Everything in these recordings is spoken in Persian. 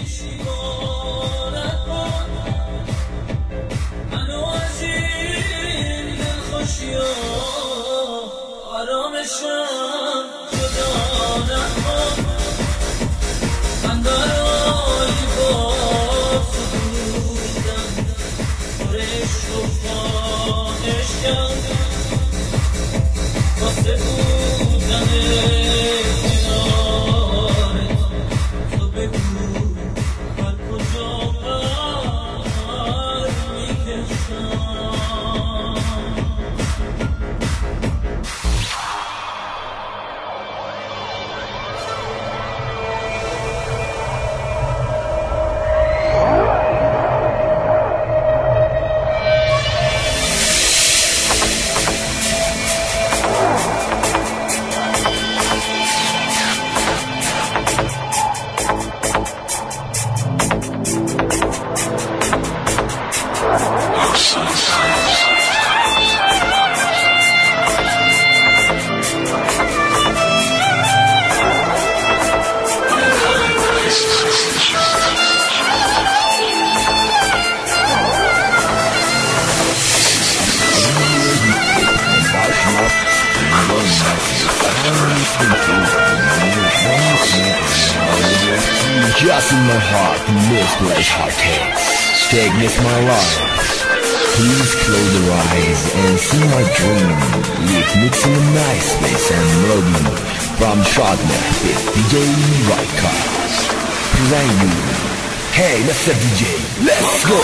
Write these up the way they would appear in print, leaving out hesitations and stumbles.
آرامشم جدا نکن من برای باز بودم پرش و فانشم واسه بودن کنارت تو بگو هر کجا پر میکشم Just in my heart, misplaced heartaches. Stagnate my life. Please close your eyes and see my dream. Live mixing a nice space and melody from Shotner with DJ Rikers. Present you. Hey, Mr. DJ, let's go.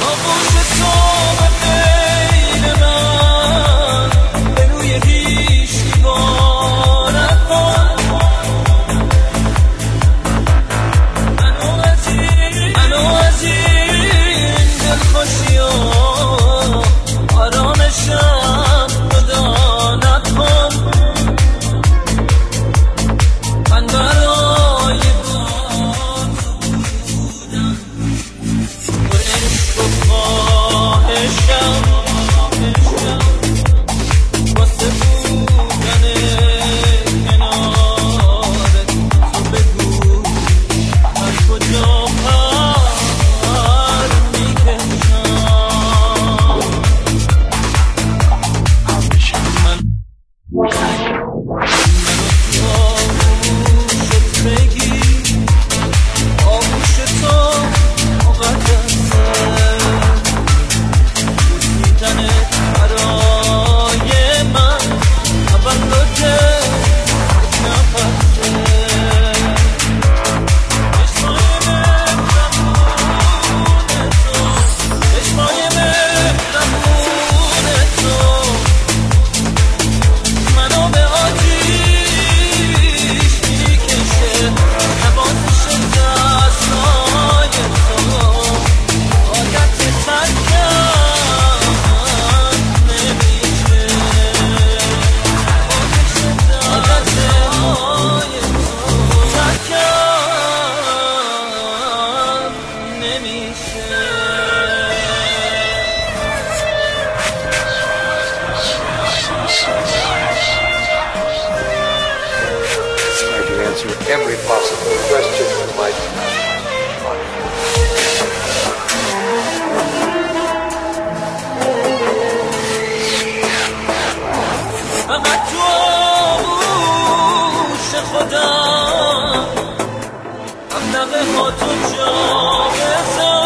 Every possible question you might فقط تو آغوش خودم هم نقه ها تو جا بذار